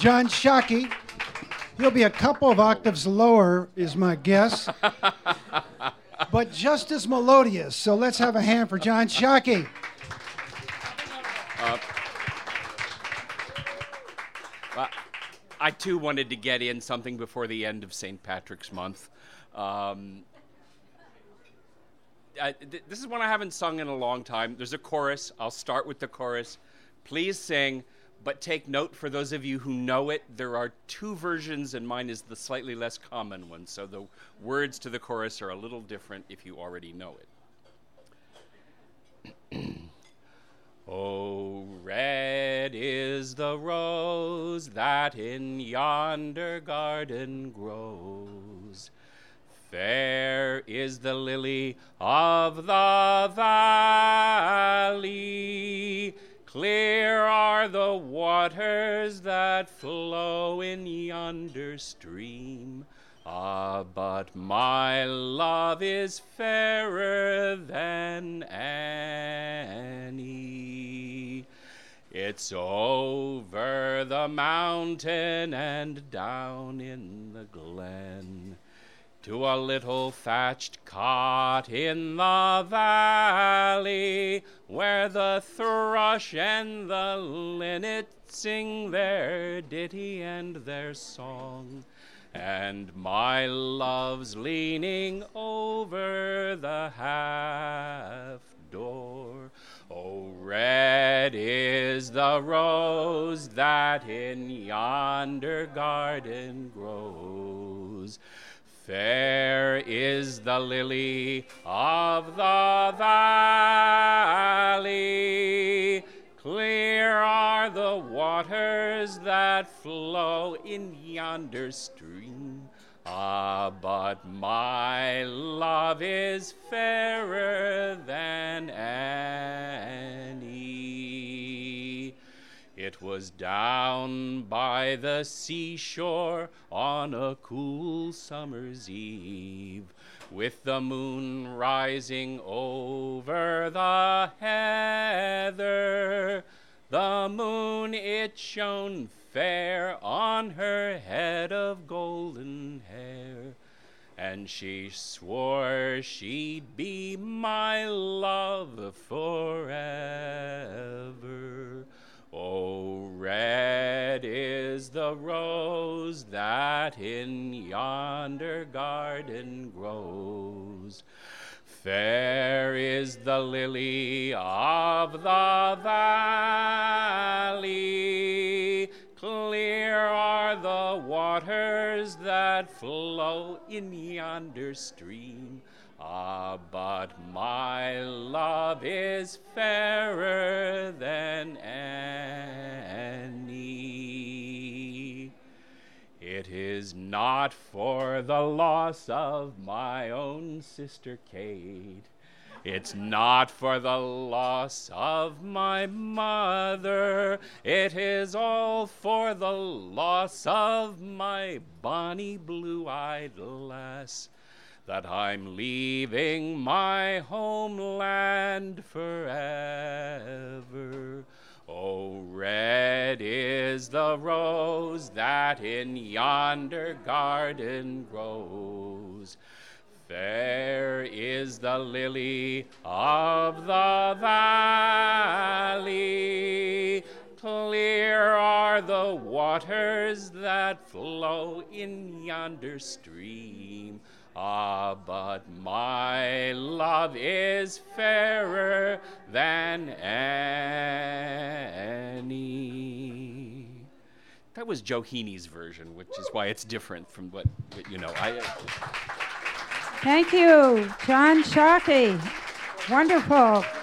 John Shockey. He'll be a couple of octaves lower, is my guess, but just as melodious. So let's have a hand for John Shockey. Well, I too wanted to get in something before the end of St. Patrick's Month. This is one I haven't sung in a long time. There's a chorus. I'll start with the chorus. Please sing, but take note for those of you who know it, there are two versions and mine is the slightly less common one. So the words to the chorus are a little different if you already know it. Oh, red is the rose that in yonder garden grows. Fair is the lily of the valley. Clear are the waters that flow in yonder stream. Ah, but my love is fairer than any. It's over the mountain and down in the glen, to a little thatched cot in the valley, where the thrush and the linnet sing their ditty and their song. And my love's leaning over the half door. Oh, red is the rose that in yonder garden grows. Fair is the lily of the valley. Clear are the waters that flow in yonder stream. Ah, but my love is fairer than any. It was down by the seashore on a cool summer's eve, with the moon rising over the heather. The moon, it shone fair on her head of golden hair, and she swore she'd be my love forever. Oh, red is the rose that in yonder garden grows. Fair is the lily of the valley. Clear are the waters that flow in yonder stream. Ah, but my love is fairer than any. It is not for the loss of my own sister Kate. It's not for the loss of my mother. It is all for the loss of my bonny blue-eyed lass, that I'm leaving my homeland forever. Oh, red is the rose that in yonder garden grows. Fair is the lily of the valley. Clear are the waters that flow in yonder stream. Ah, but my love is fairer than any. That was Joe Heaney's version, which is why it's different from what you know. Thank you, John Shockey. Wonderful.